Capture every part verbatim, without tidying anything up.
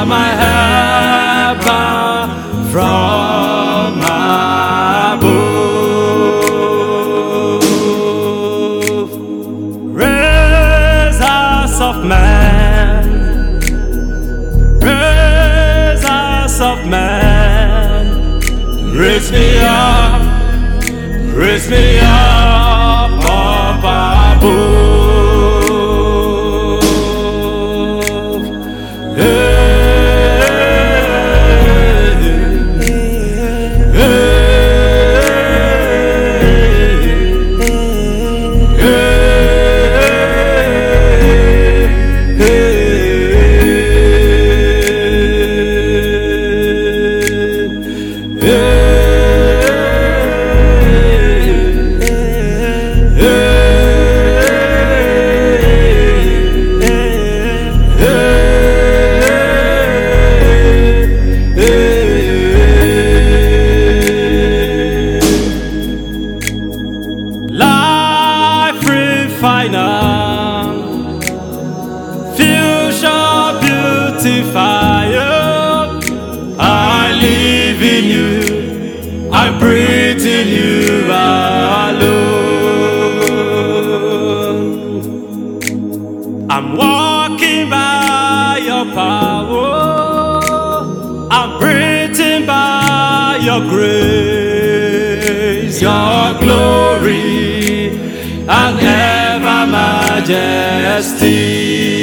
my help come from above. Raise us of man, raise us of man, raise me up, raise me up up above. Future beautifier, I live in you, I breathe in you alone. I'm walking by your power, I'm breathing by your grace, your glory and ever majesty.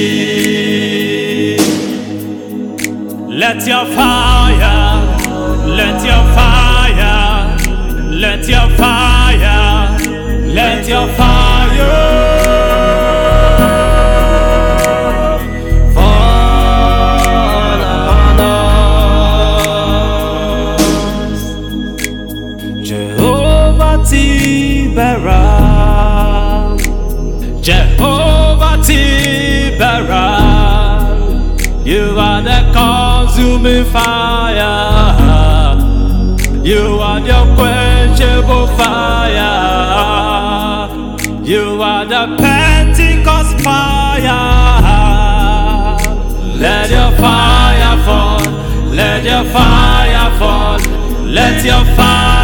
Let your fire, let your fire, let your fire, let your fire fall on us. Jehovah Tiberam, Jehovah Tiberam, you are the consuming fire, you are the unquenchable fire, you are the Pentecost fire. Let your fire fall, let your fire fall, let your fire